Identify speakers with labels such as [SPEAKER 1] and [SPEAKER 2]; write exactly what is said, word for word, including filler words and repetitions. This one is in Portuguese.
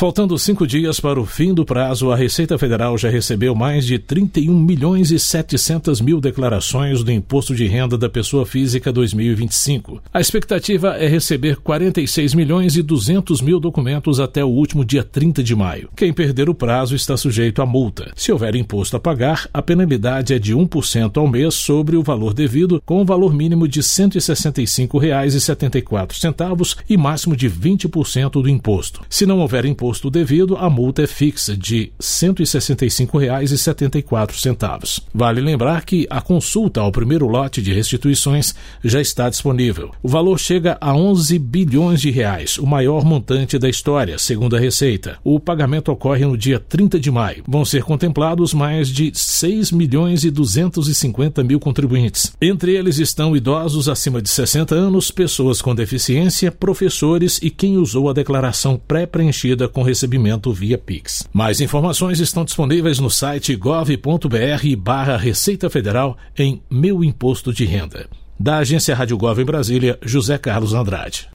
[SPEAKER 1] Faltando cinco dias para o fim do prazo, a Receita Federal já recebeu mais de trinta e um milhões e setecentos mil declarações do Imposto de Renda da Pessoa Física dois mil e vinte e cinco. A expectativa é receber quarenta e seis milhões e duzentos mil documentos até o último dia trinta de maio. Quem perder o prazo está sujeito a multa. Se houver imposto a pagar, a penalidade é de um por cento ao mês sobre o valor devido, com um valor mínimo de cento e sessenta e cinco reais e setenta e quatro centavos e máximo de vinte por cento do imposto. Se não houver imposto imposto devido, a multa é fixa de cento e sessenta e cinco reais e setenta e quatro centavos. Vale lembrar que a consulta ao primeiro lote de restituições já está disponível. O valor chega a onze bilhões de reais, o maior montante da história, segundo a Receita. O pagamento ocorre no dia trinta de maio. Vão ser contemplados mais de seis milhões e duzentos e cinquenta mil contribuintes. Entre eles estão idosos acima de sessenta anos, pessoas com deficiência, professores e quem usou a declaração pré-preenchida com recebimento via Pix. Mais informações estão disponíveis no site gov ponto br barra Receita Federal em Meu Imposto de Renda. Da Agência Rádio Gov em Brasília, José Carlos Andrade.